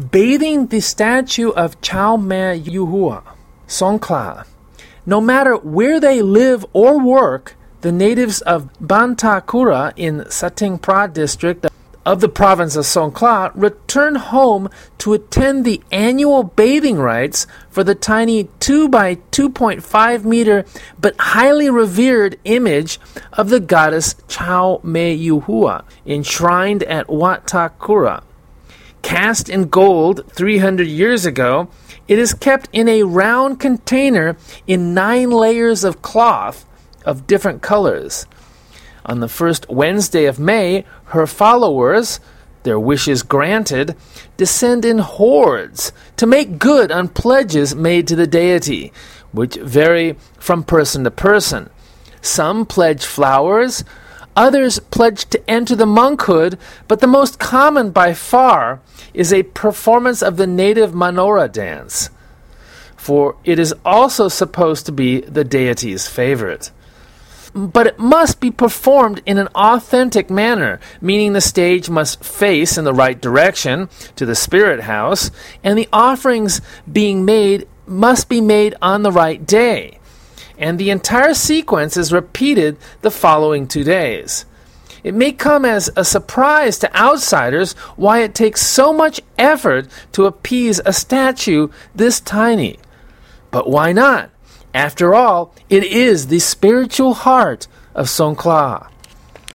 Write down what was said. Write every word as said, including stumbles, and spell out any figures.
bathing the statue of Chow Me Yuhua, Songkla. No matter where they live or work, the natives of Bantakura in Satingpra district of the province of Songkla return home to attend the annual bathing rites for the tiny two by two point five meter but highly revered image of the goddess Chow Me Yuhua, enshrined at Wat Takura. Cast in gold three hundred years ago, it is kept in a round container in nine layers of cloth of different colors. On the first Wednesday of May, her followers, their wishes granted, descend in hordes to make good on pledges made to the deity, which vary from person to person. Some pledge flowers, others pledge to enter the monkhood, but the most common by far is a performance of the native Manora dance, for it is also supposed to be the deity's favorite. But it must be performed in an authentic manner, meaning the stage must face in the right direction to the spirit house, and the offerings being made must be made on the right day. And the entire sequence is repeated the following two days. It may come as a surprise to outsiders why it takes so much effort to appease a statue this tiny. But why not? After all, it is the spiritual heart of Songkla.